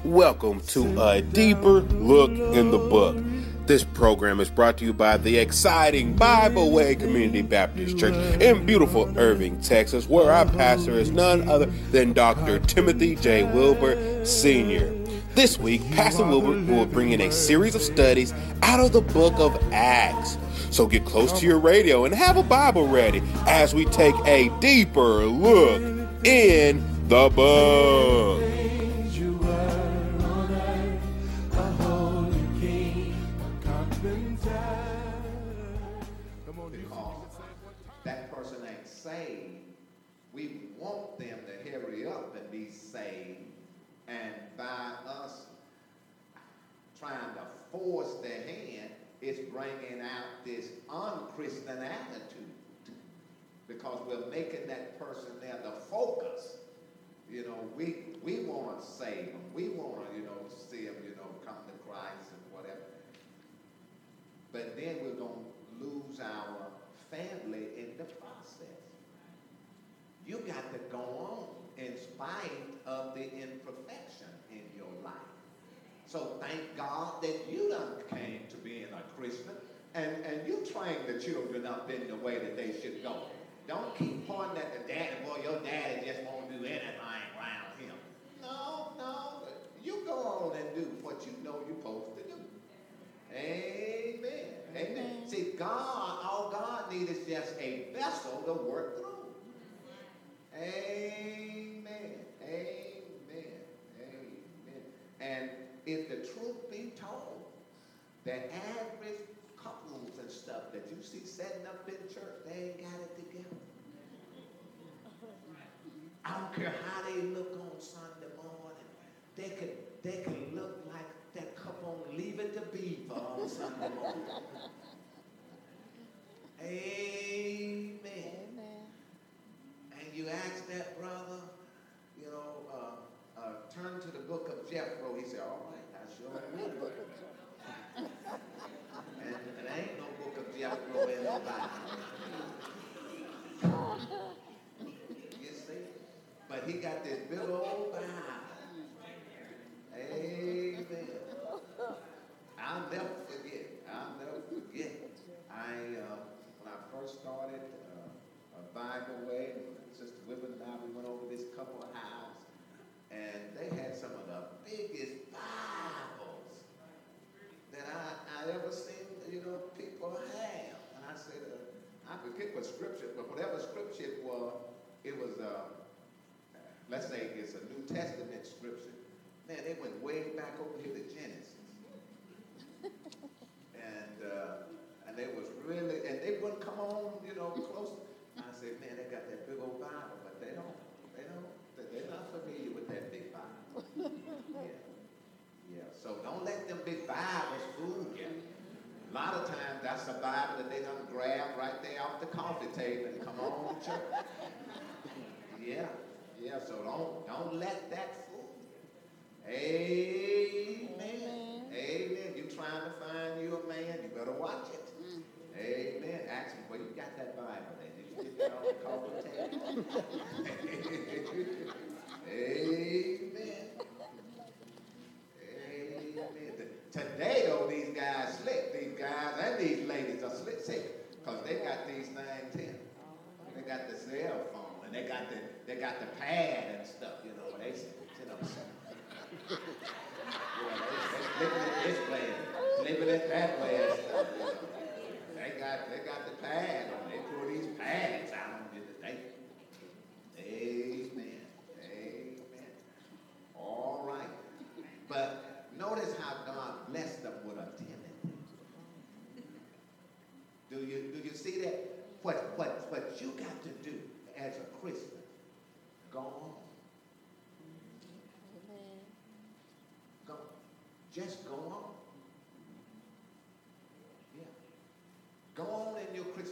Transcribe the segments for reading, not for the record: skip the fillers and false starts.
Welcome to A Deeper Look in the Book. This program is brought to you by the exciting Bible Way Community Baptist Church in beautiful Irving, Texas, where our pastor is none other than Dr. Timothy J. Wilbur Sr. This week, Pastor Wilbur will bring in a series of studies out of the book of Acts. So get close to your radio and have a Bible ready as we take a deeper look in the book. That person ain't saved. We want them to hurry up and be saved, and by us trying to force their hand, it's bringing out this unchristian attitude, because we're making that person there the focus. You know, we want to save them. We want to, see them, come to Christ and whatever. But then we're going to lose our family in the process. You got to go on in spite of the imperfection in your life. So thank God that you done came to being a Christian, and you train the children up in the way that they should go. Don't keep pointing at the daddy, boy, your daddy just won't do anything around him. No, you go on and do what you know you're supposed to do. Amen. Amen. See, all God needs is just a vessel to work through. Amen. Amen. Amen. And if the truth be told, the average couples and stuff that you see setting up in church, they ain't got it together. I don't care how they look on Sunday morning. They can look like that couple on Leave It to Beaver on Sunday morning. Amen. Amen. And you ask that brother, turn to the book of Jethro. He said, all right, I sure will. And there ain't no book of Jethro in the Bible. You see? But he got this big old Bible. Amen. I'll never forget. When I first started a Bible Way, Sister Wilbur and I, we went over this couple of houses, and they had some of the biggest Bibles that I ever seen, people have. And I said, I forget what scripture, but whatever scripture it was, let's say it's a New Testament scripture. Man, they went way back over here to Genesis. And they was really, and they wouldn't come on, close. I said, man, they got that big old Bible, but they're not familiar with that big Bible. Yeah. So don't let them big Bibles fool you. A lot of times that's a Bible that they done grab right there off the coffee table and come on to church. Yeah. So don't let that fool you. Amen. Amen. You trying to find you a man, you better watch it. Amen. Ask him, where you got that Bible then? Did you get that off the coffee table? Amen. Amen. Today, though, these guys slick. These guys and these ladies are slick, because they got these things here. They got the cell phone, and they got the pad and stuff, they sit up. They flipping it this way, flipping it that way and stuff, They got the pad on. They throw these pads out on you today. Amen. Amen. All right. But notice how God blessed them with a Timothy. Do you see that? What you got to do as a Christian, go on. Go. Just go on. Yeah. Go on in your Christian.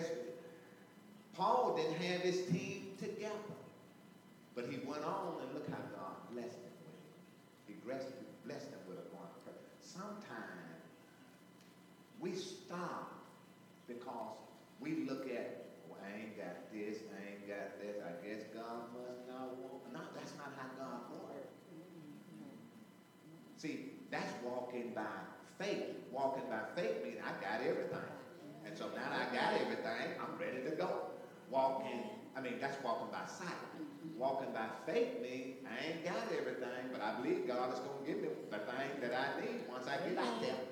Paul didn't have his team together. But he went on, and look how God blessed him with it. He blessed him with a one person. Sometimes we stop because we look at, I ain't got this, I guess God must not want. No, that's not how God works. See, that's walking by faith. Walking by faith means I got everything. And so now I got everything, I'm ready to go. That's walking by sight. Walking by faith means I ain't got everything, but I believe God is going to give me the thing that I need once I get out there.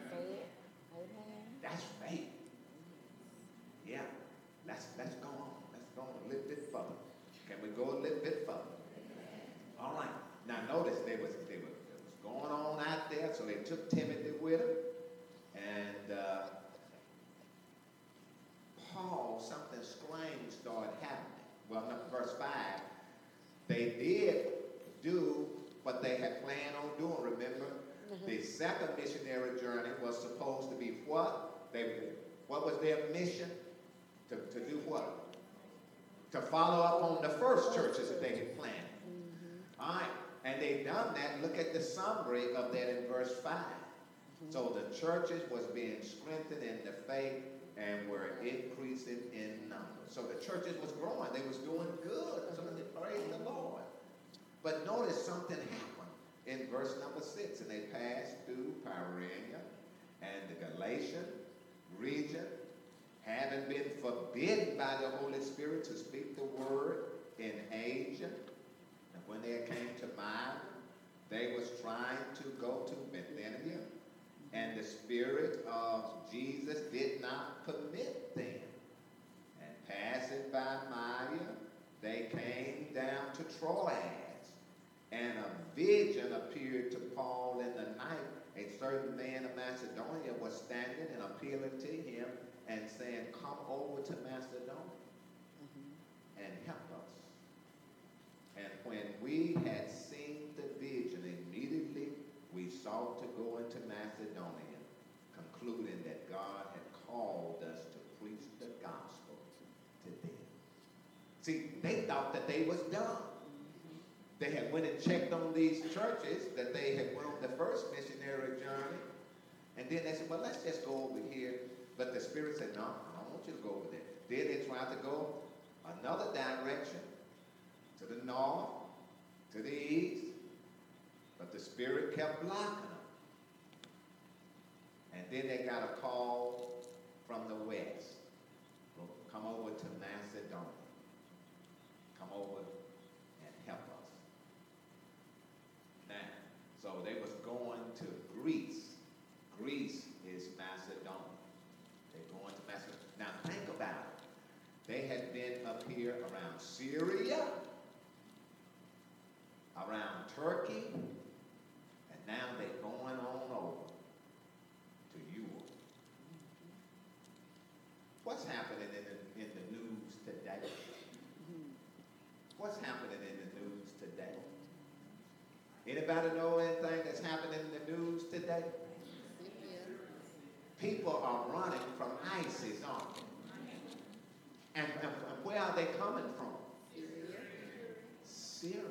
That's faith. Yeah. Let's go on. Let's go on a little bit further. Can we go a little bit further? All right. Now notice they was going on out there, so they took Timothy with them. And Paul, something strange started happening. Well, verse 5, they did do what they had planned on doing, remember? The second missionary journey was supposed to be what? What was their mission? To do what? To follow up on the first churches that they had planned. All right. And they done that. Look at the summary of that in verse 5. So the churches was being strengthened in the faith and were increasing in numbers. So the churches was growing. They was doing good. So they praised the Lord. But notice something happened in verse number 6. And they passed through Pyrrhenia and the Galatian region, having been forbidden by the Holy Spirit to speak the word in Asia. And when they came to Myra, they was trying to go to Bithynia. And the Spirit of Jesus did not permit them. And passing by Myra, they came down to Troas. And a vision appeared to Paul in the night. A certain man of Macedonia was standing and appealing to him and saying, come over to Macedonia and help us. And when we had seen the vision, immediately we sought to go into Macedonia, concluding that God had called us to preach the gospel to them. See, they thought that they was done. They had went and checked on these churches that they had went on the first missionary journey. And then they said, well, let's just go over here. But the Spirit said, no, I don't want you to go over there. Then they tried to go another direction, to the north, to the east. But the Spirit kept blocking them. And then they got a call from the west. Come over to Macedonia. Come over and help us. Now, so they was going to Greece. Greece is Macedonia. They're going to Macedonia. Now think about it. They had been up here around Syria, around Turkey, and now they're going on over to Europe. What's happening in the news today? What's happening in the news today? Anybody know anything that's happening in the news today? People are running from ISIS, aren't they? And where are they coming from? Syria.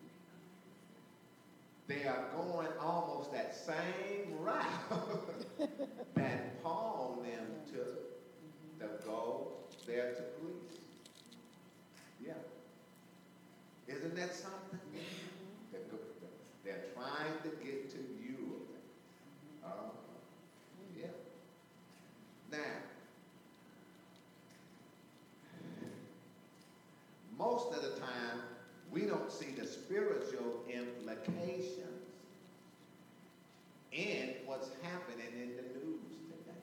They are going almost that same route that Paul and them took to go there to Greece. Yeah. Isn't that something? They're trying to get to Europe. Yeah. Now, most of the time, we don't see the spiritual implications in what's happening in the news today.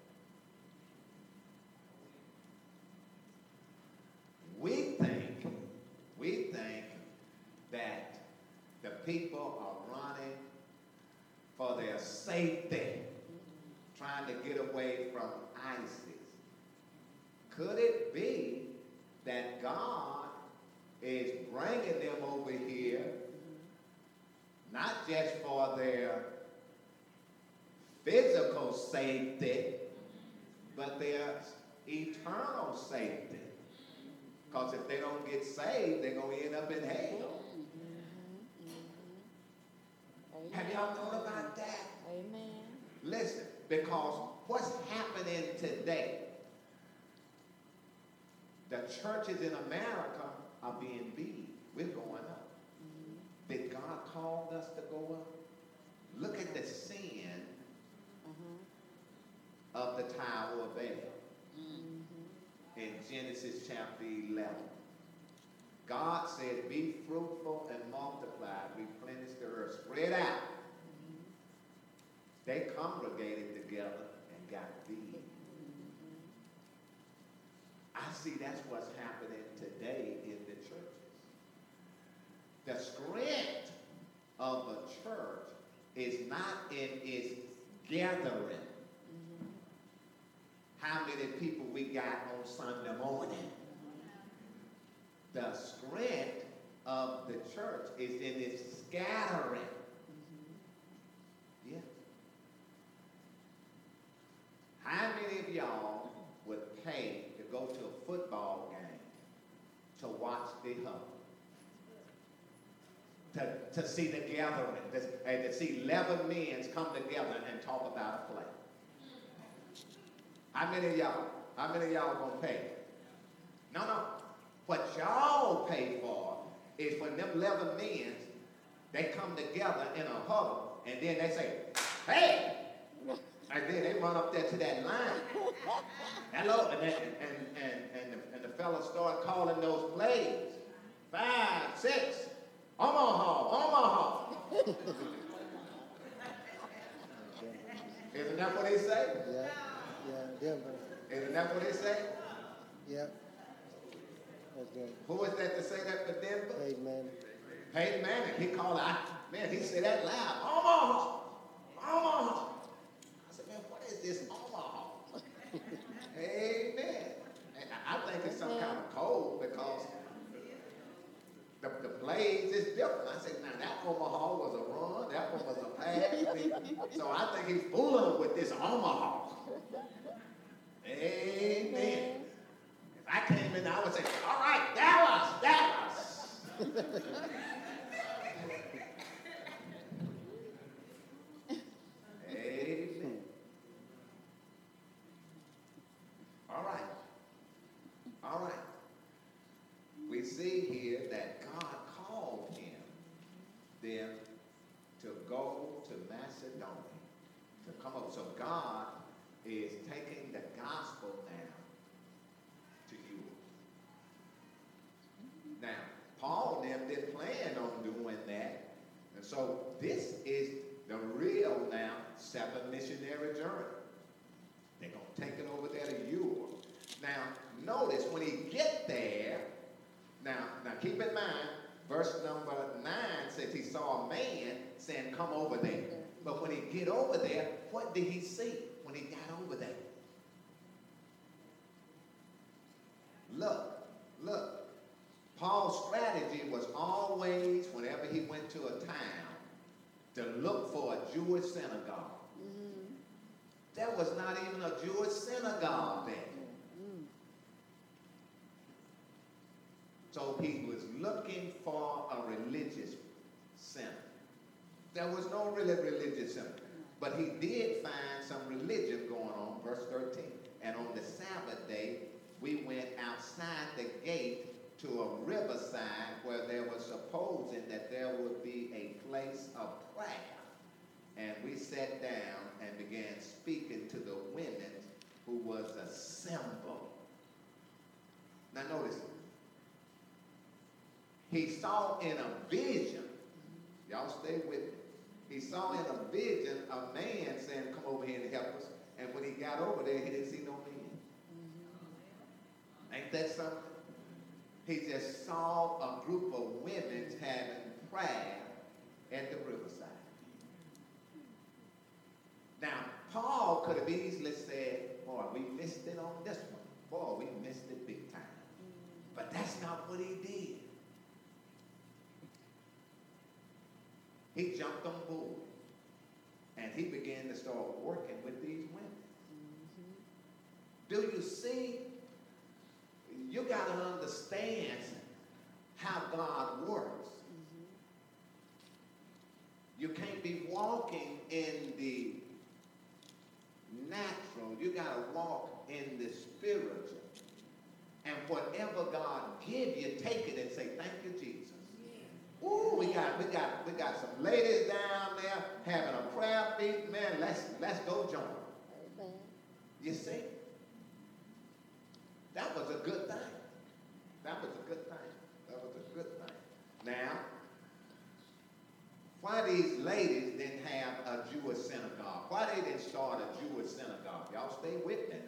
We think that the people are running for their safety, trying to get away from ISIS. Could it be that God is bringing them over here, not just for their physical safety, but their eternal safety? Because if they don't get saved, they're going to end up in hell. Have y'all thought about that? Amen. Listen, because what's happening today, the churches in America are being beat. We're going up. Did God call us to go up? Look at the sin of the Tower of Babel in Genesis chapter 11. God said, be fruitful and multiply, replenish the earth, spread out. They congregated together and got big. I see that's what's happening today in the churches. The strength of a church is not in its gathering. How many people we got on Sunday morning? The strength of the church is in its scattering. Yeah. How many of y'all would pay to go to a football game to watch the huddle? To see the gathering, and to see 11 men come together and talk about a play. How many of y'all gonna pay? No. What y'all pay for is for them 11 men, they come together in a huddle, and then they say, hey! And then they run up there to that line. Hello, and the fellas start calling those plays. 5, 6, Omaha. Isn't that what they say? Yeah, Denver. Isn't that what they say? Yep. That's good. Who is that to say that for Denver? Peyton Manning. Peyton Manning. He called out, man, he said that loud. Omaha. I said, man, what is this Omaha? Amen. And I think it's some kind of code because the plays is different. I said, now that Omaha was a run, that one was a pass. So I think he's fooling with this Omaha. Amen. If I came in, I would say, all right, Dallas. Amen. All right. We see here that God called them to go to Macedonia, to come up. So God is taking the gospel now to you. Now, Paul and them didn't plan on doing that. And so this is the real now 7th missionary journey. They're going to take it over there to Europe. Now, notice when he get there, now keep in mind, verse number 9 says he saw a man saying, come over there. But when he get over there, what did he see when he got over there? Look. Paul's strategy was always, whenever he went to a town, to look for a Jewish synagogue. There was not even a Jewish synagogue there. So he was looking for a religious center. There was no really religious center. But he did find some religion going on, verse 13. And on the Sabbath day, we went outside the gate to a riverside where there was supposing that there would be a place of prayer. And we sat down and began speaking to the women who was assembled. Now notice, he saw in a vision, y'all stay with me. He saw in a vision a man saying, come over here and help us. And when he got over there, he didn't see no man. Ain't that something? He just saw a group of women having prayer at the riverside. Now, Paul could have easily said, boy, we missed it on this one. Boy, we missed it big time. But that's not what he did. He jumped on board. And he began to start working with these women. Do you see? You got to understand how God works. You can't be walking in the natural. You got to walk in the spiritual. And whatever God give you, take it and say, thank you, Jesus. Ooh, we got we got some ladies down there having a prayer meeting. Man, let's go join. Amen. You see? That was a good thing. That was a good thing. That was a good thing. Now, why these ladies didn't have a Jewish synagogue? Why they didn't start a Jewish synagogue? Y'all stay with me now.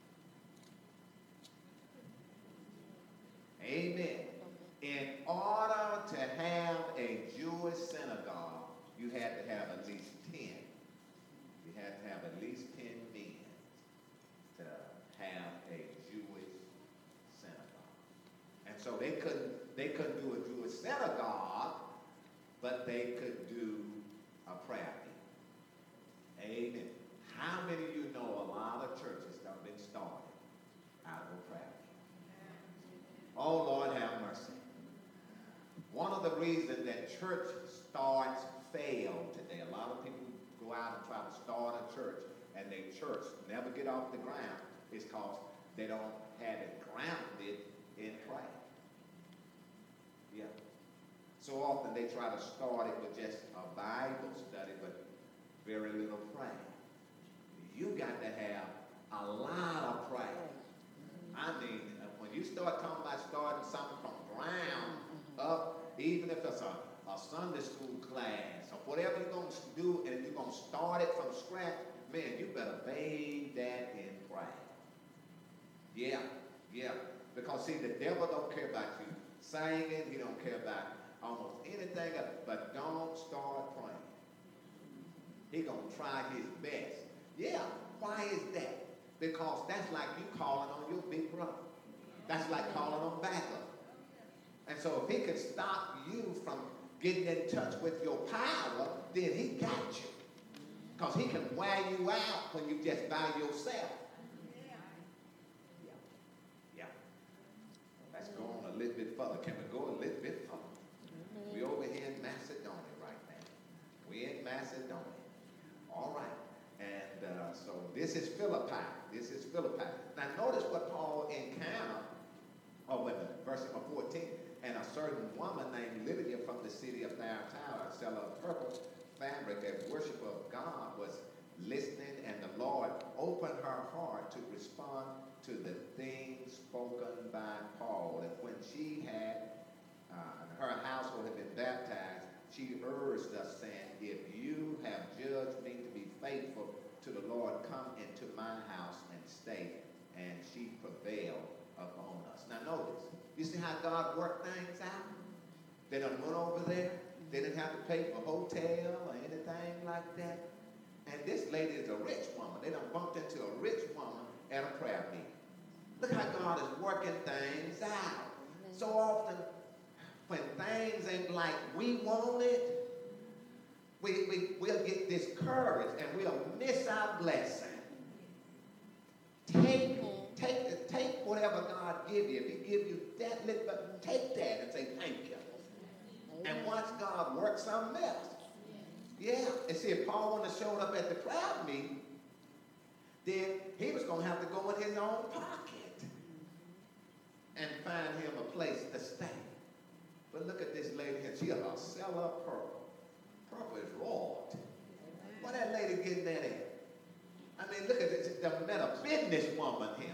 Amen. In order to have a Jewish synagogue, you had to have at least 10. You had to have at least 10 men to have a Jewish synagogue. And so they couldn't do a Jewish synagogue, but they could do a prayer meeting. Amen. How many of you know a lot of churches that have been started out of a prayer meeting? Oh, Lord, have mercy. One of the reasons that church starts fail today, a lot of people go out and try to start a church, and their church never get off the ground, is because they don't have it grounded in prayer. Yeah. So often they try to start it with just a Bible study, but very little prayer. You got to have a lot of prayer. I mean, when you start talking about starting something from ground up, even if it's a Sunday school class or whatever you're going to do, and if you're going to start it from scratch, man, you better bathe that in prayer. Yeah, yeah. Because see, the devil don't care about you singing. He don't care about almost anything else. But don't start praying. He going to try his best. Yeah, why is that? Because that's like you calling on your big brother. That's like calling on backup. And so if he could stop you from getting in touch with your power, then he got you. Because he can wear you out when you just by yourself. Yeah. Let's go on a little bit further. Can we go a little bit further? We're over here in Macedonia right now. We're in Macedonia. All right. And so this is Philippi. This is Philippi. Now notice what Paul encountered. Oh, wait a minute. Verse 14. And a certain woman named Lydia from the city of Thyatira, a seller of purple fabric, a worshiper of God, was listening, and the Lord opened her heart to respond to the things spoken by Paul. And when she had, her household had been baptized, she urged us, saying, if you have judged me to be faithful to the Lord, come into my house and stay. And she prevailed upon us. Now notice, you see how God worked things out? They done went over there. They didn't have to pay for a hotel or anything like that. And this lady is a rich woman. They done bumped into a rich woman at a prayer meeting. Look how God is working things out. So often, when things ain't like we want it, we'll get discouraged and we'll miss our blessing. Take whatever God give you. If he give you that little, take that and say thank you. And watch God work something else. Yeah. And see, if Paul wouldn't have showed up at the prayer meeting, then he was going to have to go in his own pocket and find him a place to stay. But look at this lady here. She's a seller of purple. Purple is royalty. Where that lady getting that at? I mean, look at this. They met a businesswoman here.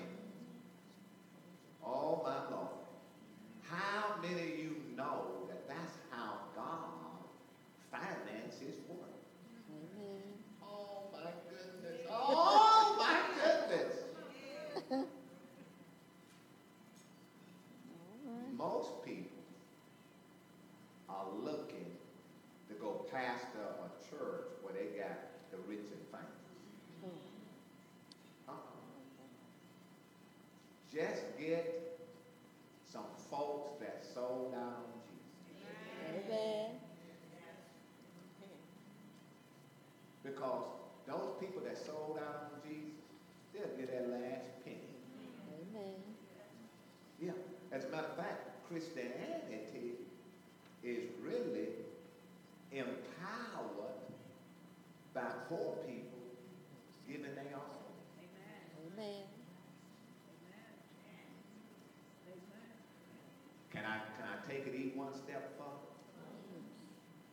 Oh, my Lord. How many of you know that that's how God finances work? Oh, my goodness. Oh, my goodness. Most people are looking to go pastor a church where they got the rich and famous. Just get some folks that sold out on Jesus. Amen. Because those people that sold out on Jesus, they'll get that last penny. Amen. Yeah. As a matter of fact, Christianity is really empowered by poor people giving their all. Amen. Can I take it even one step further?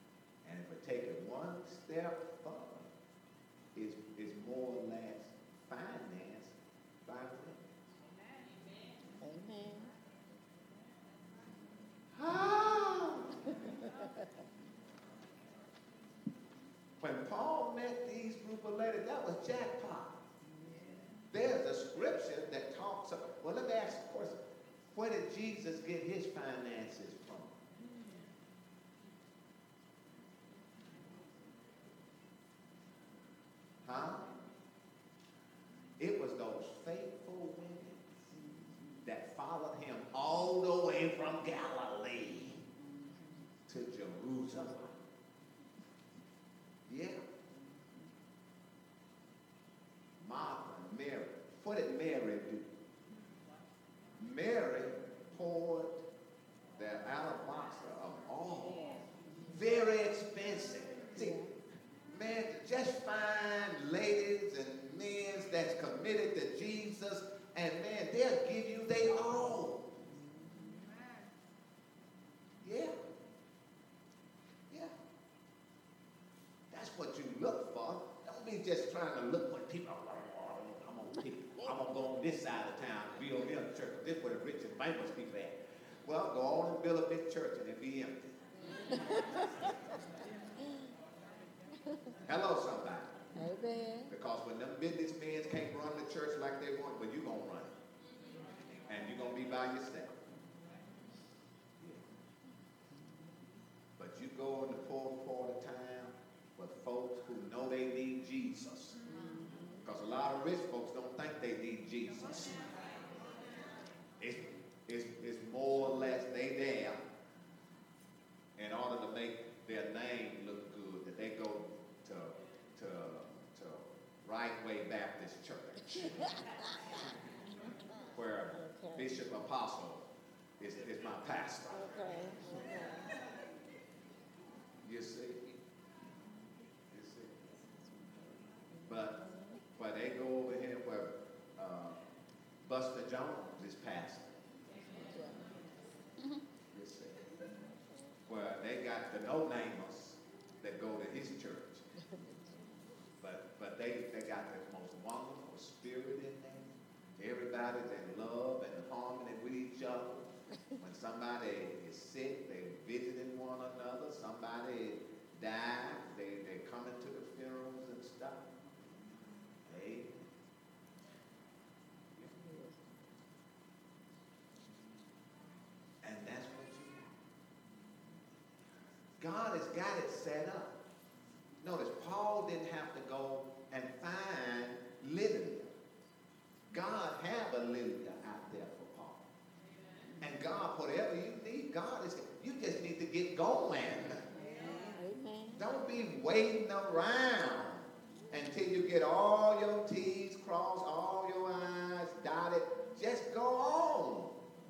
was jackpot. There's a scripture that talks about, well, let me ask the question. Where did Jesus get his finances from? Huh? It was those faithful women that followed him all the way from Galilee to Jerusalem. Yeah. Martha and Mary. What did Mary do? Mary poured their alabaster of oil. Very expensive. See, man, just find ladies and men that's committed to Jesus, and man, they'll give you their all. Yeah. Yeah. That's what you look for. Don't be just trying to look what people are. I'm going to go on this side of town and build me a church. This is where the rich and famous people at. Well, go on and build a big church and it be empty. Hello, somebody. Amen. Because when them businessmen can't run the church like they want, well, you're going to run it. And you're going to be by yourself. But you go in the poor part of town with folks who know they need Jesus. Because a lot of rich folks don't think they need Jesus. It's more or less they there in order to make their name look good, that they go to Right Way Baptist Church, where Bishop Apostle is my pastor. Okay. You see? But they go over here where Buster Jones is pastor. You see? Where they got the no-namers that go to his church. But they got the most wonderful spirit in them. Everybody's in love and harmony with each other. When somebody is sick, they're visiting one another. Somebody died, they're coming to the funerals and stuff. Hey. And that's what God has got it set up. Notice, Paul didn't have to go and find Lydia. God have a Lydia out there for Paul. And God, whatever you need, God is, you just need to get going. Amen. Don't be waiting around until you get all your T's crossed, all your I's dotted. Just go on.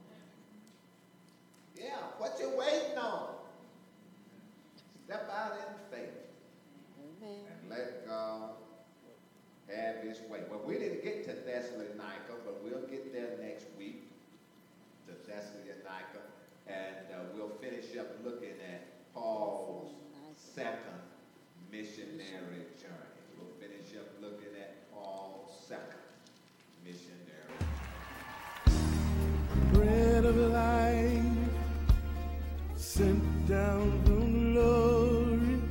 Yeah, what you waiting on? Step out in faith. Amen. And let God have his way. Well, we didn't get to Thessalonica, but we'll get there next week, to Thessalonica, and we'll finish up looking at Paul's second missionary journey. We'll finish up looking at Paul's second missionary journey. Bread of life sent down from glory.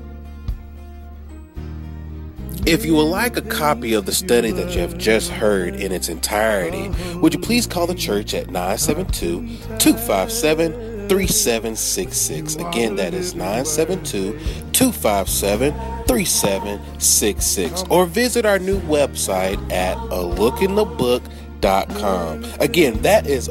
If you would like a copy of the study that you have just heard in its entirety, would you please call the church at 972-257-3766. Again, that is 972-257-3766. Or visit our new website at alookinthebook.com. Again, that is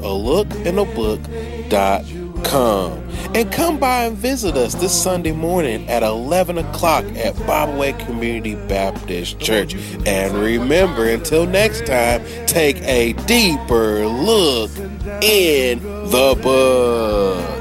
alookinthebook.com. And come by and visit us this Sunday morning at 11 o'clock at Bible Way Community Baptist Church. And remember, until next time, take a deeper look in the book.